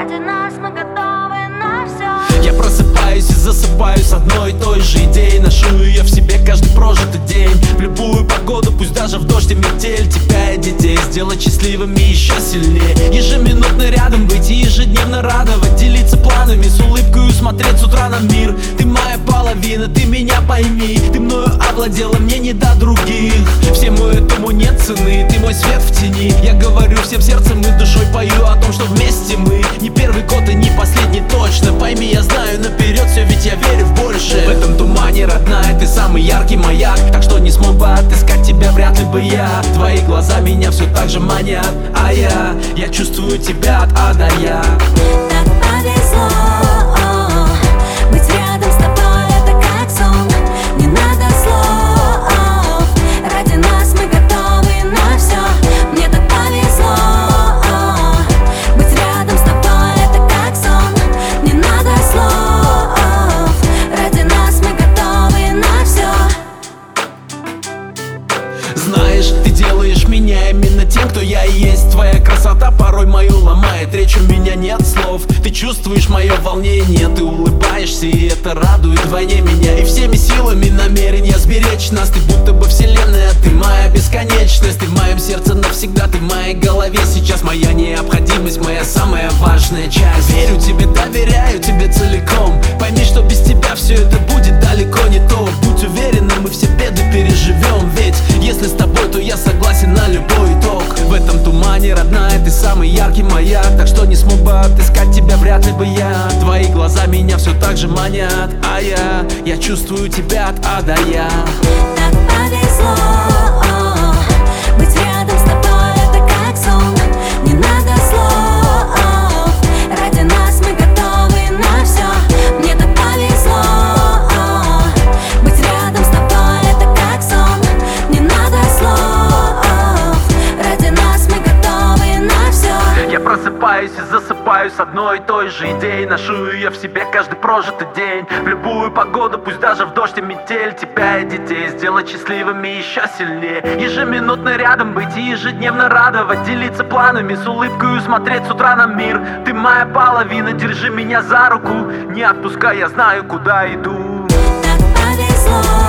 Ради нас мы готовы на все. Я просыпаюсь и засыпаю с одной и той же идеей. Ношу ее в себе каждый прожитый день. В любую погоду, пусть даже в дождь и метель. Тебя и детей сделать счастливыми еще сильнее. Ежеминутно рядом быть и ежедневно радовать. Делиться планами, с улыбкой смотреть с утра на мир. Ты моя половина, ты меня пойми. Ты мною овладела, мне не до других. Всему этому нет цены, ты мой свет в тени. Я говорю всем сердцем и душой пою о том, что вместе мы не первый год и не последний точно. Пойми, я знаю наперед все, ведь я верю в большее. В этом тумане, родная, ты самый яркий маяк. Так что не смог бы отыскать тебя вряд ли бы я. Твои глаза меня все так же манят, а я чувствую тебя от А до Я. Так повезло быть рядом с тобой, это как сон. Не надо слов, ради нас мы готовы на все. Мне так повезло быть рядом с тобой, это как сон. Не надо слов, ради нас мы готовы на все. Знаешь, ты делаешь меня именно тем, кто я и есть. Твоя красота порой мою ломает, речь у меня нет слов. Ты чувствуешь мое волнение, ты улыбаешься, и это радует вдвойне меня. И всеми силами намерен сберечь нас. Ты будто бы вселенная, ты моя бесконечность. Ты в моем сердце навсегда, ты в моей голове сейчас. Моя необходимость, моя самая важная часть. Верю тебе, доверяю тебе целиком. Пойми, что без тебя все это будет далеко не то. Будь уверена, мы все беды переживем. Ведь если с тобой, то я согласен на любой итог. В этом тумане, родная, ты самый яркий маяк. Так что не смог бы отыскать тебя вряд ли бы я. Твои глаза меня все так же манят, а я чувствую тебя от А до Я. Так повезло быть рядом с тобой, это как сон. Не надо слов, ради нас мы готовы на все. Мне так повезло быть рядом с тобой, это как сон. Не надо слов, ради нас мы готовы на все. Я просыпаюсь и засыпаю с одной и той же идеей. Ношу ее в себе каждый прожитый день. В любую погоду, пусть даже в дождь и метель. Тебя и детей сделать счастливыми еще сильнее. Ежеминутно рядом быть и ежедневно радовать. Делиться планами, с улыбкой смотреть с утра на мир. Ты моя половина, держи меня за руку. Не отпускай, я знаю, куда иду. Так повезло